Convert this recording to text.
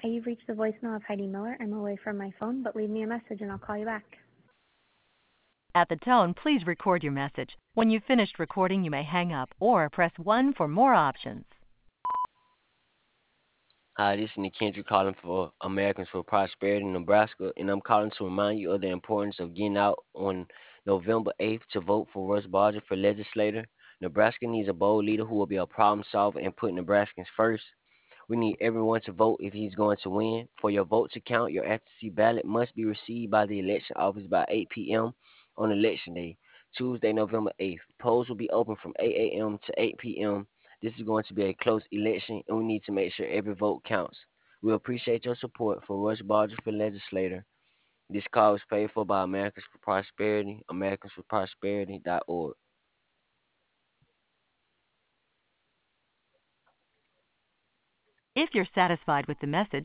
Hi, you've reached the voicemail of Heidi Miller. I'm away from my phone, but leave me a message and I'll call you back. At the tone, please record your message. When you've finished recording, you may hang up or press 1 for more options. Hi, this is Nick Kendrick calling for Americans for Prosperity in Nebraska, and I'm calling to remind you of the importance of getting out on November 8th to vote for Russ Barger for legislator. Nebraska needs a bold leader who will be a problem solver and put Nebraskans first. We need everyone to vote if he's going to win. For your vote to count, your absentee ballot must be received by the election office by 8 p.m. on election day, Tuesday, November 8th. Polls will be open from 8 a.m. to 8 p.m. This is going to be a close election, and we need to make sure every vote counts. We appreciate your support for Rush Barger for legislator. This call is paid for by Americans for Prosperity, americansforprosperity.org. If you're satisfied with the message,